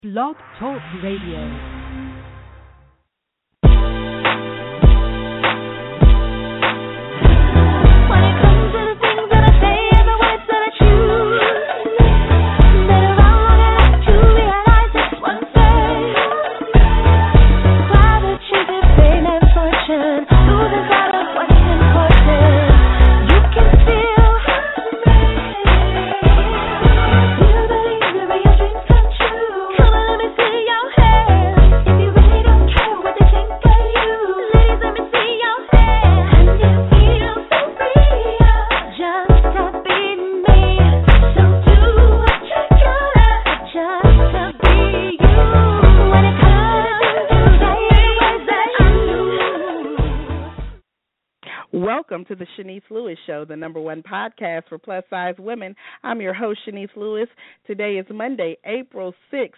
Blog Talk Radio. Welcome to the Shanice Lewis Show, the #1 podcast for plus-size women. I'm your host, Shanice Lewis. Today is Monday, April 6th,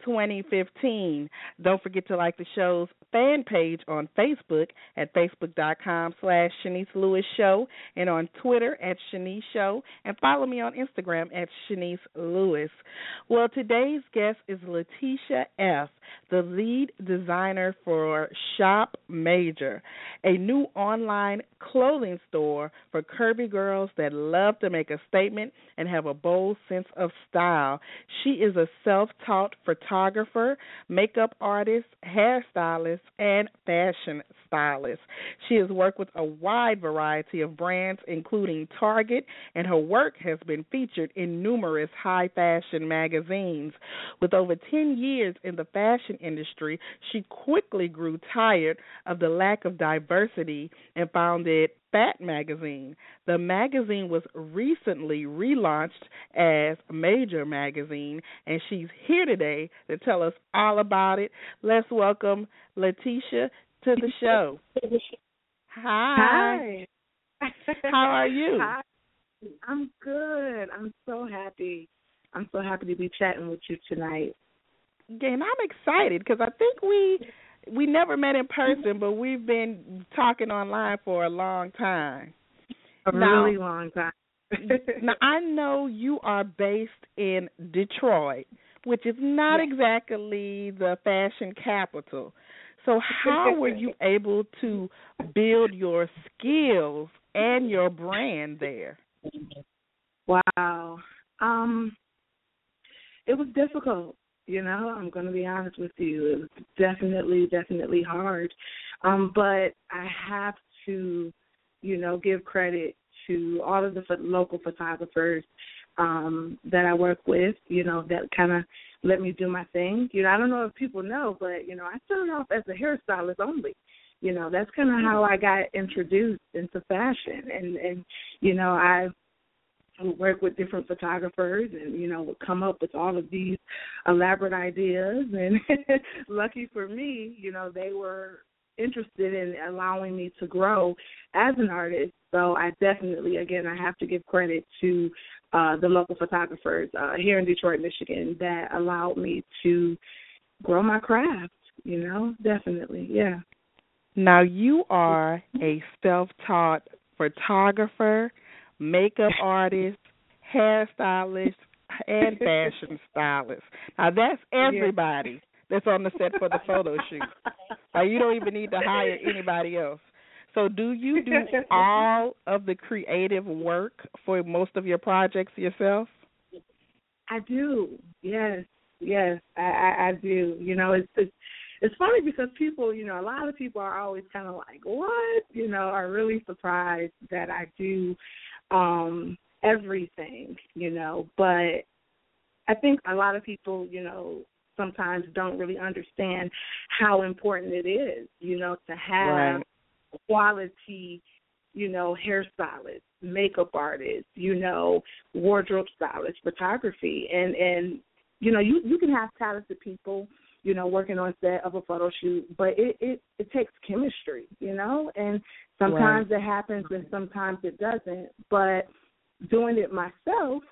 2015. Don't forget to like the show's fan page on Facebook at facebook.com/Shanice Lewis Show and on Twitter at Shanice Show, and follow me on Instagram at Shanice Lewis. Well, today's guest is Letitia F., the lead designer for Shop Major, a new online clothing store for curvy girls that love to make a statement and have a bold sense of style. She is a self-taught photographer, makeup artist, hairstylist, and fashion stylist. She has worked with a wide variety of brands, including Target, and her work has been featured in numerous high-fashion magazines. With over 10 years in the fashion industry, she quickly grew tired of the lack of diversity and founded Fat Magazine. The magazine was recently relaunched as Major Magazine, and she's here today to tell us all about it. Let's welcome Letitia to the show. Hi. How are you? Hi. I'm good. I'm so happy. I'm so happy to be chatting with you tonight. And I'm excited because I think we never met in person, but we've been talking online for a long time. Really long time. Now, I know you are based in Detroit, which is not exactly the fashion capital. So how were you able to build your skills and your brand there? Wow. It was difficult. You know, I'm going to be honest with you. It was definitely hard. But I have to, give credit to all of the local photographers that I work with, that kind of let me do my thing. I don't know if people know, but, I started off as a hairstylist only. That's kind of how I got introduced into fashion. And I would work with different photographers and, would come up with all of these elaborate ideas. And lucky for me, they were interested in allowing me to grow as an artist. So I definitely, again, I have to give credit to the local photographers here in Detroit, Michigan, that allowed me to grow my craft, definitely, yeah. Now, you are a self-taught photographer, makeup artist, hairstylist, and fashion stylist. Now, that's everybody that's on the set for the photo shoot. You don't even need to hire anybody else. So do you do all of the creative work for most of your projects yourself? I do, yes, I do. It's funny because people, a lot of people are always kind of like, what? Are really surprised that I do everything, but I think a lot of people, sometimes don't really understand how important it is, to have quality, hairstylists, makeup artists, wardrobe stylists, photography, and you can have talented people, working on set of a photo shoot, but it takes chemistry, and sometimes it happens and sometimes it doesn't, but doing it myself,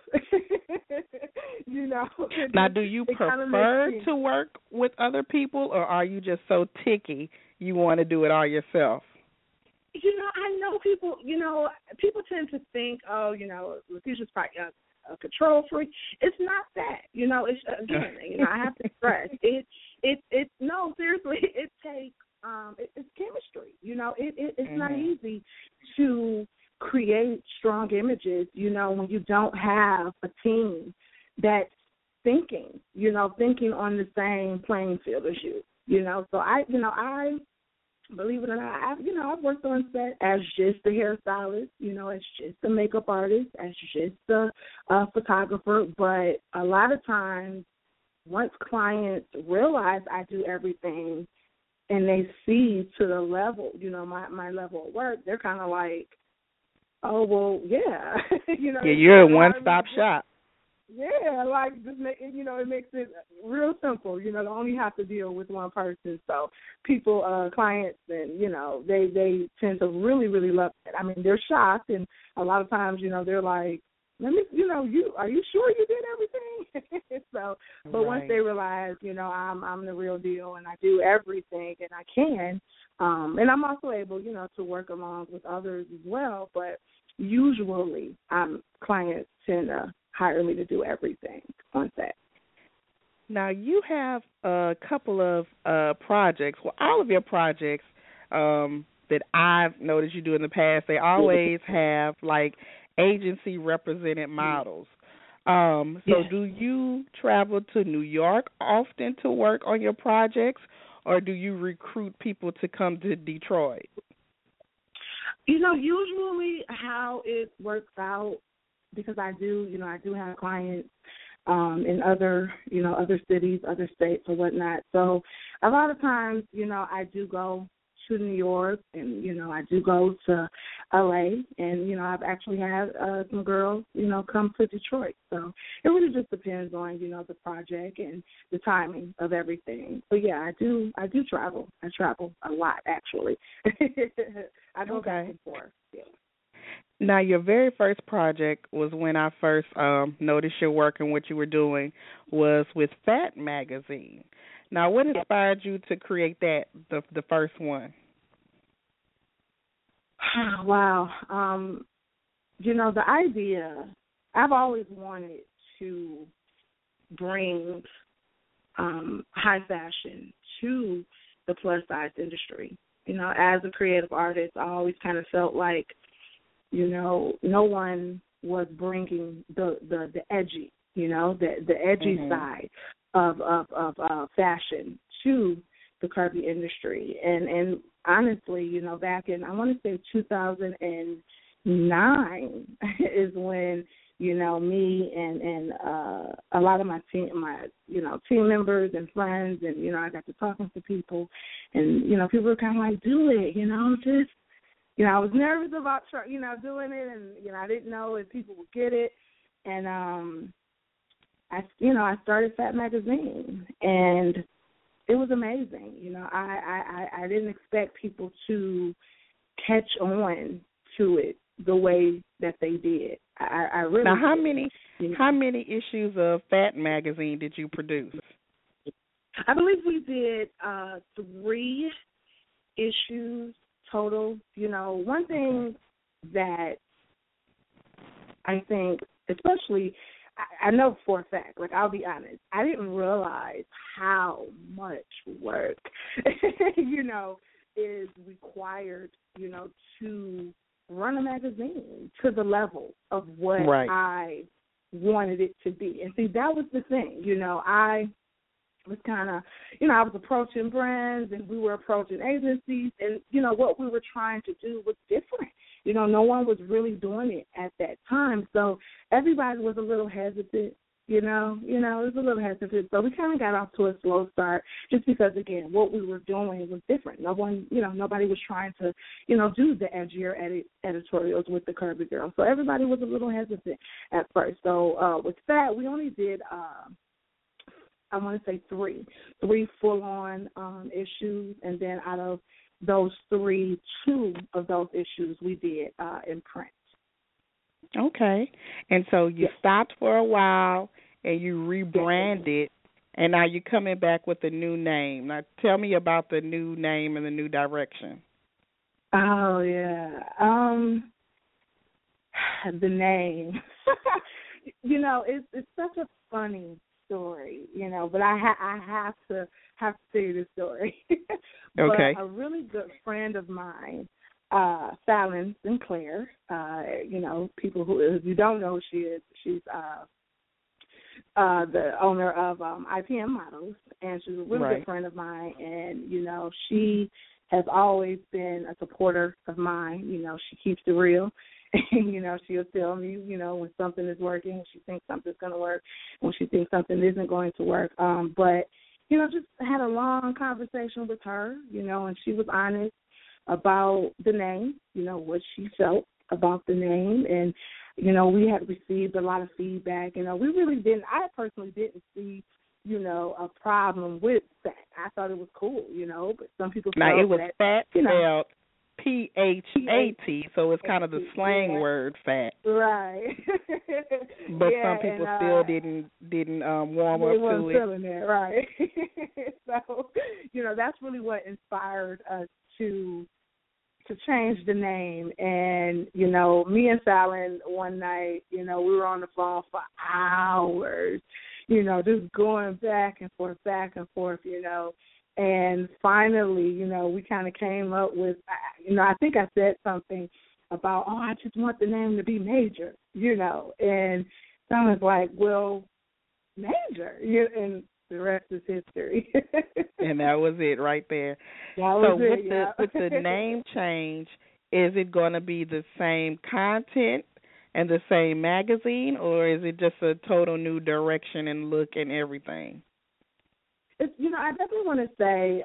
Now, do you prefer to work with other people, or are you just so picky you want to do it all yourself? I know people, people tend to think, oh, Letitia's probably, a control freak. It's not that. It's again, I have to stress it. No, seriously, it takes it's chemistry. It's not easy to create strong images. When you don't have a team that's thinking on the same playing field as you. So I believe it or not, I've worked on set as just a hairstylist, as just a makeup artist, as just a photographer. But a lot of times, once clients realize I do everything and they see to the level, my level of work, they're kind of like, oh, well, yeah. Yeah, you're a one-stop shop. Yeah, like just it makes it real simple. They only have to deal with one person. So people, clients, and they tend to really, really love it. I mean, they're shocked, and a lot of times, they're like, "Let me, are you sure you did everything?" So, but once they realize, I'm the real deal, and I do everything, and I can, and I'm also able, to work along with others as well. But usually, clients tend to hire me to do everything on set. Now, you have a couple of projects. Well, all of your projects that I've noticed you do in the past, they always have, like, agency-represented models. So do you travel to New York often to work on your projects, or do you recruit people to come to Detroit? Usually how it works out, because I do have clients in other cities, other states or whatnot. So a lot of times, I do go to New York, and I do go to LA, and I've actually had some girls come to Detroit. So it really just depends on the project and the timing of everything. But yeah, I do travel. I travel a lot, actually. I go back and forth. Yeah. Now, your very first project was when I first noticed your work and what you were doing was with Fat Magazine. Now, what inspired you to create that, the first one? Wow. The idea, I've always wanted to bring high fashion to the plus-size industry. As a creative artist, I always kind of felt like, no one was bringing the edgy, the edgy side of fashion to the curvy industry. And honestly, back in, I want to say 2009 is when, me and a lot of my team members and friends, and, I got to talking to people, and, people were kind of like, do it, just, I was nervous about, doing it, and, I didn't know if people would get it. And, I started Fat Magazine, and it was amazing. I didn't expect people to catch on to it the way that they did. I really now, how many issues of Fat Magazine did you produce? I believe we did 3 issues total. One thing that I think, especially, I know for a fact, like, I'll be honest, I didn't realize how much work, is required, to run a magazine to the level of what I wanted it to be. And see, that was the thing, I was kind of, I was approaching brands, and we were approaching agencies, and, what we were trying to do was different. No one was really doing it at that time. So everybody was a little hesitant, it was a little hesitant. So we kind of got off to a slow start just because, again, what we were doing was different. Nobody was trying to, do the edgier editorials with the curvy girl. So everybody was a little hesitant at first. So with that, we only did, I want to say 3 full-on issues, and then out of those 3, 2 of those issues we did in print. Okay. And so you stopped for a while and you rebranded, and now you're coming back with a new name. Now tell me about the new name and the new direction. Oh, yeah. The name. it's such a funny story, but I have to tell you this story. Okay. But a really good friend of mine, Fallon Sinclair, people who, if you don't know who she is, she's the owner of IPM Models, and she's a really good friend of mine, and, she has always been a supporter of mine. She keeps it real. And, she'll tell me, when something is working, when she thinks something's going to work, when she thinks something isn't going to work. But, just had a long conversation with her, and she was honest about the name, what she felt about the name. And, we had received a lot of feedback. We really didn't, I personally didn't see, a problem with that. I thought it was cool, but some people felt now, it was that, fat spelled PHAT, so it's kind of the slang word fat. Right. But some people still didn't warm up to it. They weren't feeling that, right. So, that's really what inspired us to change the name. And, me and Fallon one night, we were on the phone for hours, just going back and forth, and finally, we kind of came up with, I think I said something about, I just want the name to be Major, and someone's like, well, Major, and the rest is history. And that was it right there. With the name change, is it going to be the same content and the same magazine, or is it just a total new direction and look and everything? It's, I definitely want to say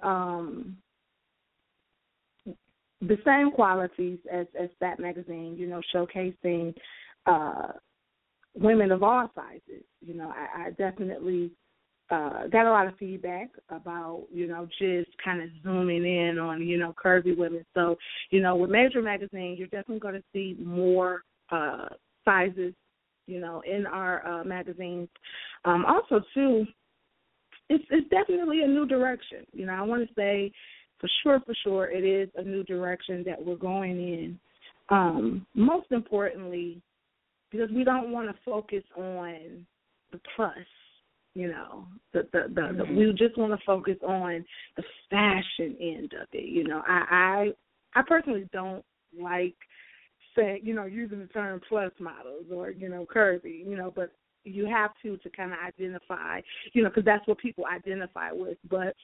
the same qualities as that magazine, showcasing women of all sizes. I definitely got a lot of feedback about, just kind of zooming in on, curvy women. So, with Major Magazine, you're definitely going to see more sizes, in our magazines. Also, too, it's definitely a new direction. I want to say for sure it is a new direction that we're going in. Most importantly, because we don't want to focus on the plus, we just want to focus on the fashion end of it. I personally don't like saying, using the term plus models or, curvy, but you have to kind of identify, because that's what people identify with. But,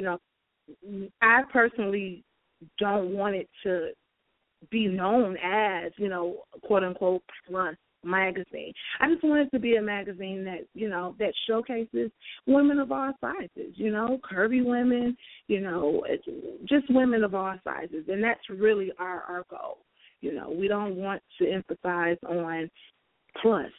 I personally don't want it to be known as, quote unquote, plus magazine. I just want it to be a magazine that, that showcases women of all sizes, curvy women, just women of all sizes. And that's really our goal. We don't want to emphasize on plus.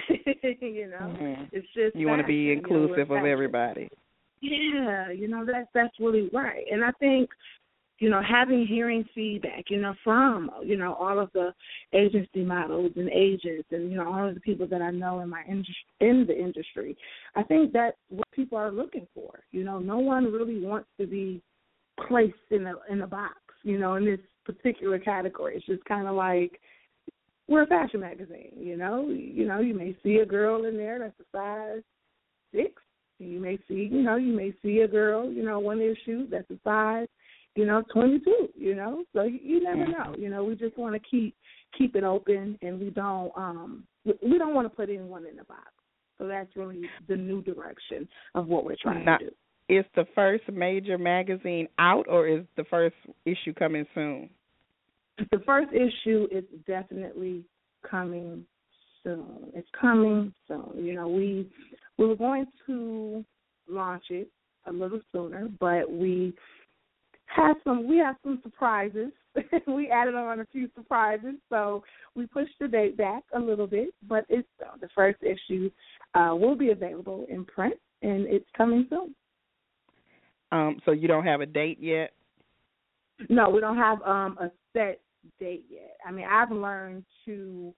It's just you want to be inclusive of everybody. Yeah, that's really right. And I think, hearing feedback, from, all of the agency models and agents and, all of the people that I know in the industry, I think that's what people are looking for. No one really wants to be placed in a box, in this particular category. It's just kind of like, we're a fashion magazine, you may see a girl in there that's a size 6. You may see a girl, one of their shoes that's a size, 22, so you never know. We just want to keep it open, and we don't want to put anyone in the box. So that's really the new direction of what we're trying to do. Is the first Major magazine out, or is the first issue coming soon? The first issue is definitely coming soon. It's coming soon. We were going to launch it a little sooner, but we have some surprises. We added on a few surprises, so we pushed the date back a little bit. But it's the first issue will be available in print, and it's coming soon. So you don't have a date yet? No, we don't have a set date yet. I mean, I've learned to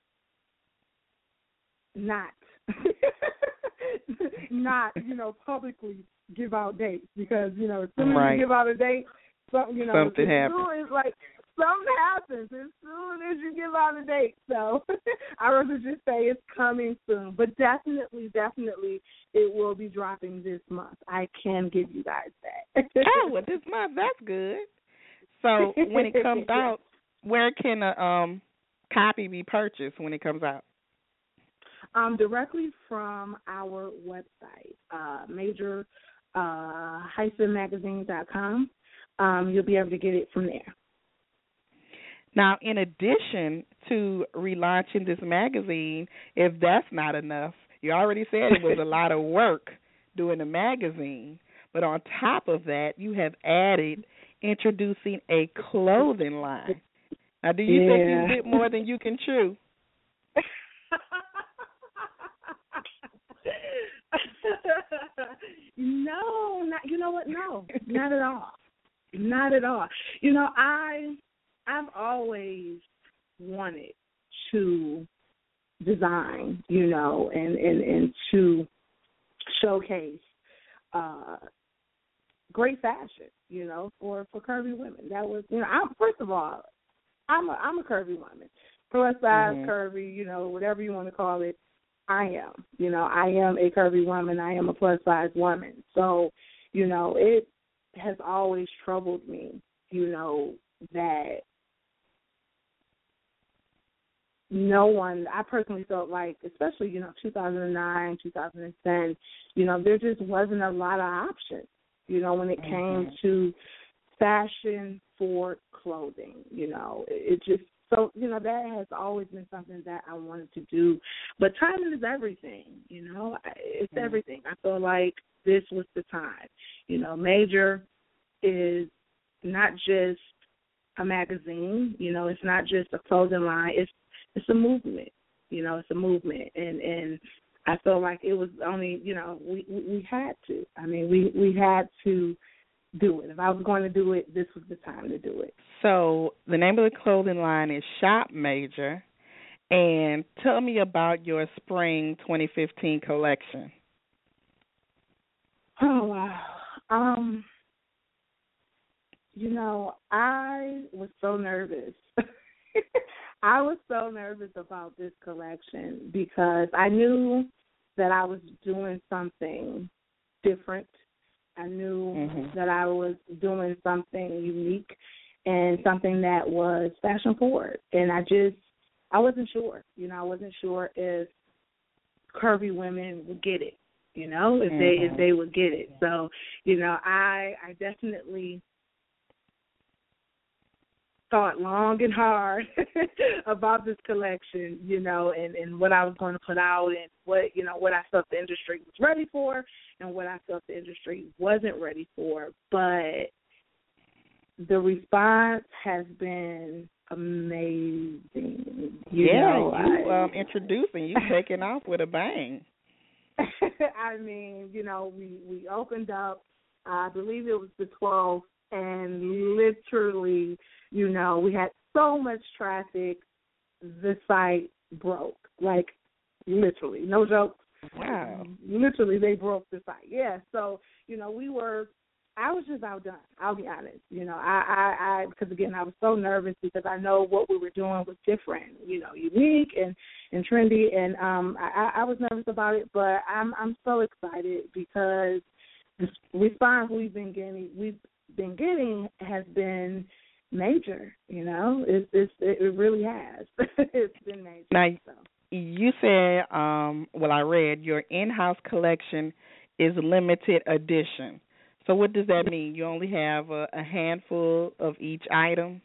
not publicly give out dates, because as soon as you give out a date, something happens. It's like something happens as soon as you give out a date. So I rather just say it's coming soon. But definitely, it will be dropping this month. I can give you guys that. Oh, well, this month, that's good. So when it comes out, where can a copy be purchased when it comes out? Directly from our website, major-magazine.com. You'll be able to get it from there. Now, in addition to relaunching this magazine, if that's not enough, you already said it was a lot of work doing the magazine, but on top of that, you have added introducing a clothing line. Now, do you think you bit more than you can chew? No, you know what? No, not at all. Not at all. You know, I've always wanted to design, you know, and to showcase great fashion, you know, for curvy women. That was, you know, first of all, I'm a curvy woman, plus size, curvy, you know, whatever you want to call it. I am, you know, I am a curvy woman. I am a plus size woman. So, you know, it has always troubled me, you know, that no one, I personally felt like, especially, you know, 2009, 2010, you know, there just wasn't a lot of options, you know, when it came to fashion for clothing, you know, it just, so, you know, that has always been something that I wanted to do. But timing is everything, you know. It's everything. I feel like this was the time. You know, Major is not just a magazine, you know, it's not just a clothing line. It's a movement, you know, it's a movement. And I feel like it was only, you know, we had to. I mean, we had to do it. If I was going to do it, this was the time to do it. So the name of the clothing line is Shop Major. And tell me about your spring 2015 collection. Oh, wow. You know, I was so nervous. I was so nervous about this collection because I knew that I was doing something different. I knew that I was doing something unique and something that was fashion forward. And I wasn't sure. You know, I wasn't sure if curvy women would get it, you know, if they would get it. So, you know, I definitely thought long and hard about this collection, you know, and what I was going to put out and what, you know, what I felt the industry was ready for and what I felt the industry wasn't ready for. But the response has been amazing. You introducing, you taking off with a bang. I mean, you know, we opened up, I believe it was the 12th, and literally, you know, we had so much traffic, the site broke. Like, literally, no joke. Wow. Literally, they broke the site. Yeah, so, you know, I was just outdone, I'll be honest. You know, I because, again, I was so nervous because I know what we were doing was different, you know, unique and trendy, and I was nervous about it, but I'm so excited because the response we've been getting has been major, you know. It really has. It's been major. Now, you said, I read your in-house collection is limited edition. So what does that mean? You only have a handful of each item?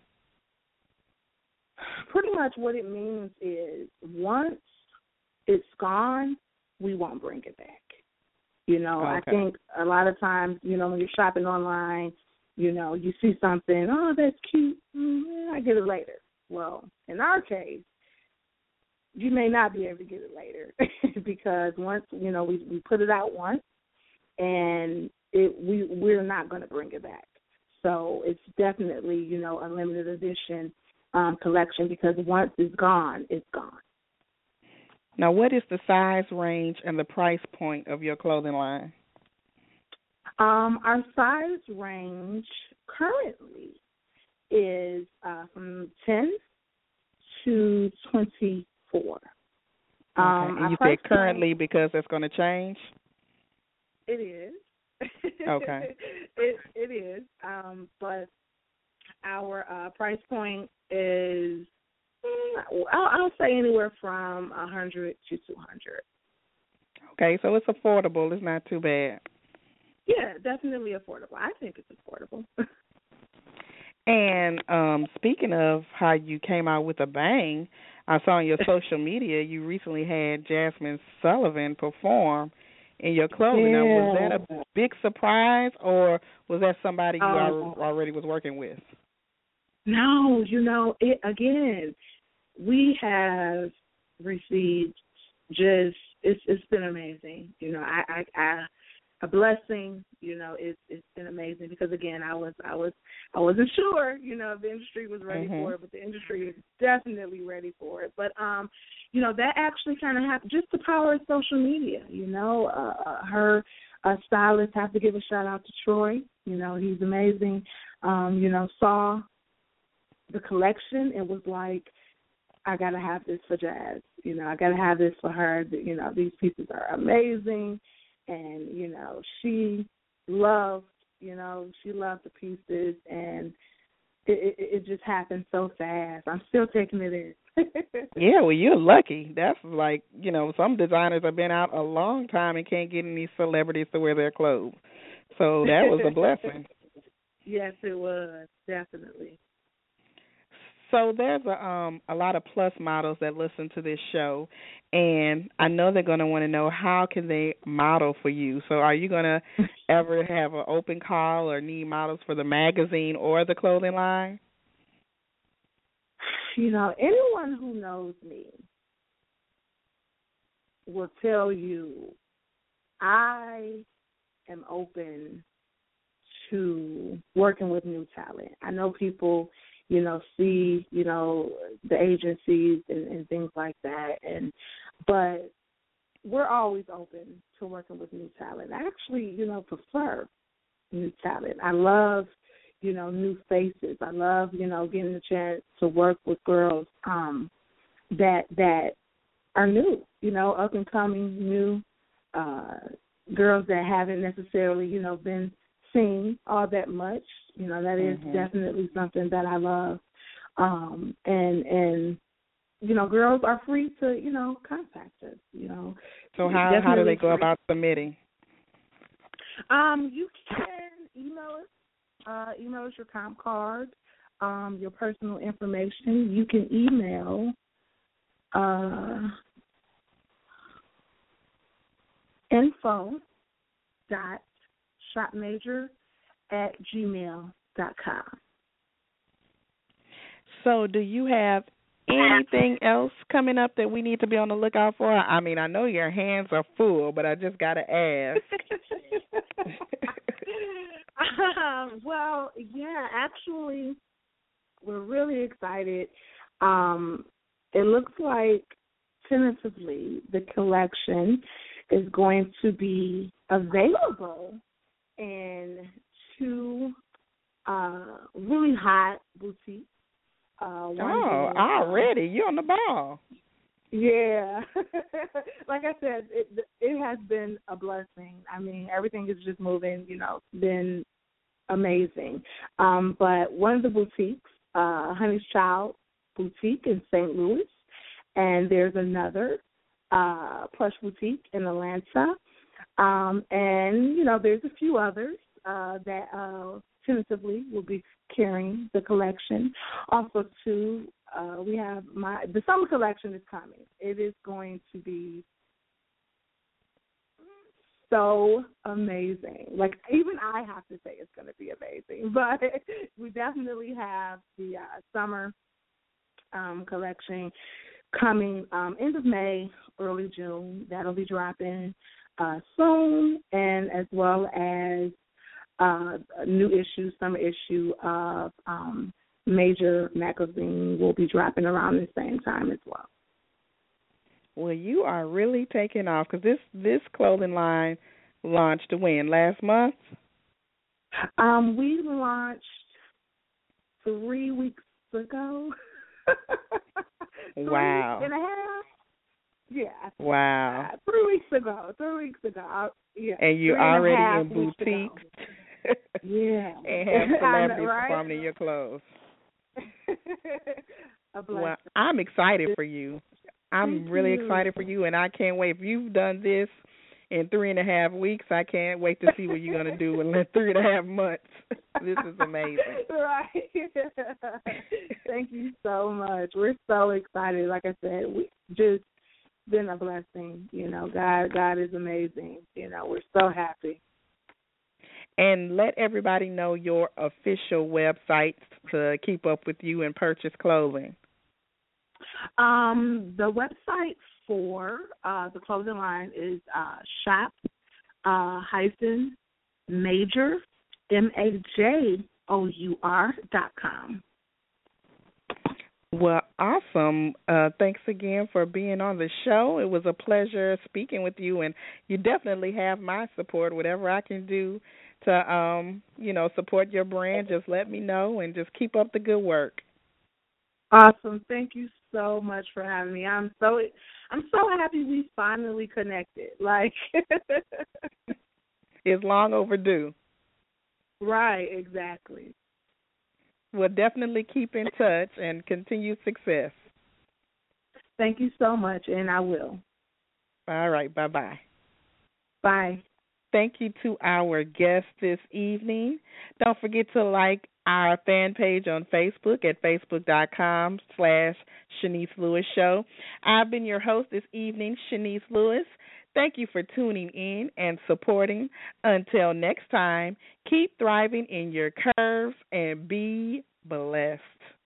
Pretty much what it means is once it's gone, we won't bring it back. You know, okay. I think a lot of times, you know, when you're shopping online, you know, you see something, oh, that's cute, I get it later. Well, in our case, you may not be able to get it later because once, you know, we put it out once and we're not going to bring it back. So it's definitely, you know, a limited edition collection because once it's gone, it's gone. Now, what is the size range and the price point of your clothing line? Our size range currently is from 10 to 24. And you said currently because it's going to change? It is. Okay. It is. But our price point is, I'll say anywhere from 100 to 200. Okay, so it's affordable. It's not too bad. Yeah, definitely affordable. I think it's affordable. And speaking of how you came out with a bang, I saw on your social media you recently had Jasmine Sullivan perform in your clothing. Yeah. Now, was that a big surprise, or was that somebody you already was working with? No, again, we have received just, it's been amazing. A blessing, it's been amazing because again, I wasn't sure, if the industry was ready for it, but the industry is definitely ready for it. But that actually kind of happened, just the power of social media. Her stylist, have to give a shout out to Troy. He's amazing. Saw the collection and was like, I gotta have this for Jazz. I gotta have this for her. These pieces are amazing. And, she loved the pieces, and it just happened so fast. I'm still taking it in. Yeah, well, you're lucky. That's like, some designers have been out a long time and can't get any celebrities to wear their clothes. So that was a blessing. Yes, it was, definitely. So there's a lot of plus models that listen to this show, and I know they're going to want to know how can they model for you. So are you going to ever have an open call or need models for the magazine or the clothing line? Anyone who knows me will tell you I am open to working with new talent. I know people see, the agencies and things like that. But we're always open to working with new talent. I actually, prefer new talent. I love, new faces. I love, getting the chance to work with girls that are new, up and coming, new girls that haven't necessarily, been seen all that much. That is definitely something that I love. And girls are free to, contact us, So how do they go about submitting? You can email us. Email us your comp card, your personal information. You can email info.shopmajor@gmail.com. So do you have anything else coming up that we need to be on the lookout for? I mean, I know your hands are full, but I just got to ask. Well, yeah, actually, we're really excited. It looks like tentatively the collection is going to be available in 2 really hot boutiques. Already. You're on the ball. Yeah. Like I said, it has been a blessing. I mean, everything is just moving, been amazing. But one of the boutiques, Honey's Child Boutique in St. Louis, and there's another plush boutique in Atlanta. And, there's a few others that tentatively will be carrying the collection. Also, too, we have the summer collection is coming. It is going to be so amazing. Like, even I have to say it's going to be amazing. But we definitely have the summer collection coming end of May, early June. That'll be dropping soon, and as well as a new issue, summer issue of Major magazine will be dropping around the same time as well. Well, you are really taking off because this clothing line launched when? Last month? We launched 3 weeks ago. Wow. 3 weeks and a half. Yeah. Wow. 3 weeks ago. 3 weeks ago. Yeah. And you're already in boutiques. Yeah. And have celebrities right? performing in your clothes. Well, I'm excited for you. I'm really excited for you, and I can't wait. If you've done this in 3.5 weeks, I can't wait to see what you're going to do in 3.5 months. This is amazing. Right. Thank you so much. We're so excited. Like I said, we just been a blessing. God is amazing. We're so happy. And let everybody know your official websites to keep up with you and purchase clothing. The website for the clothing line is shop-major, MAJOUR.com. Well, awesome. Thanks again for being on the show. It was a pleasure speaking with you, and you definitely have my support. Whatever I can do to, support your brand, just let me know, and just keep up the good work. Awesome. Thank you so much for having me. I'm so happy we finally connected. It's long overdue. Right, exactly. We'll definitely keep in touch and continue success. Thank you so much, and I will. All right, bye-bye. Bye. Thank you to our guest this evening. Don't forget to like our fan page on Facebook at facebook.com/Shanice Lewis Show. I've been your host this evening, Shanice Lewis. Thank you for tuning in and supporting. Until next time, keep thriving in your curves and be blessed.